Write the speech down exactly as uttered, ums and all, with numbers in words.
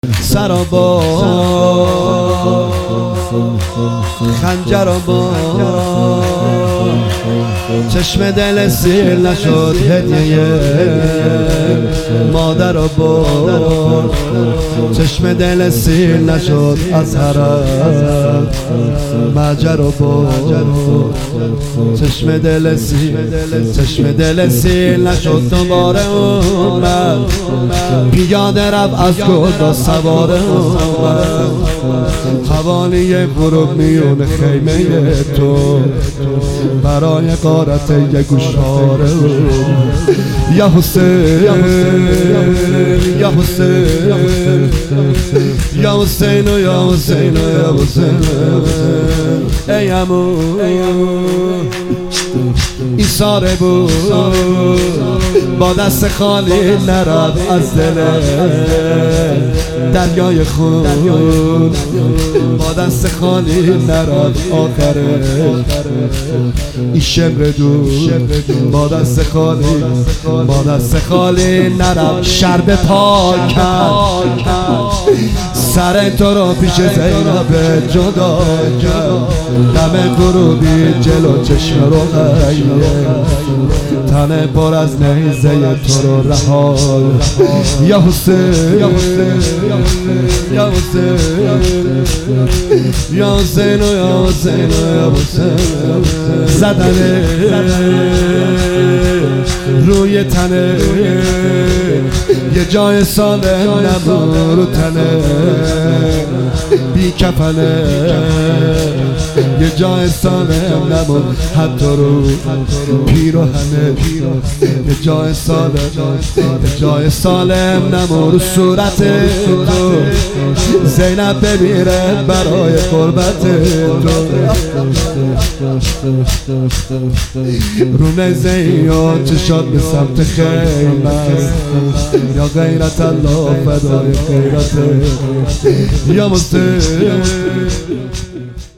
سرا با خنجر و با چشم دل سیر نشد هدیه مادر و با چشم دل سیر نشد از حرم مجر و با چشم دل سیر چشم دل سیر نشد دوباره اومد پیاده رفت از گرد سواره اومد حوالی غروب میون خیمه تو برای غارت یک گوشواره یا حسین یا حسین یا حسین و یا حسین و یا حسین ای عمو این ساره بود با دست خالی نرفت از دل دریای خون با دست خالی نرفت آخرش این شمر دود با دست خالی با دست خالی نرفت شرب پا کرد سر تو رو پیش زینب جدا کرد دم غروبی جلو چشم رو تن پر از نیزه تو رو رها یا حسین یا حسین یا حسین یا حسین و یا حسین و یا حسین زدنه روی تنه یه جای سالم نبود رو تنه بی کفنه یه جای سالم نبود حتی رو پیراهنه یه جای سالم یه جای سالم نبود رو صورت تو زینب بمیره برای قربت تو رو نیزه یا چشات به سمت خیمه یا غیرت الله فدای غیرت یا مسته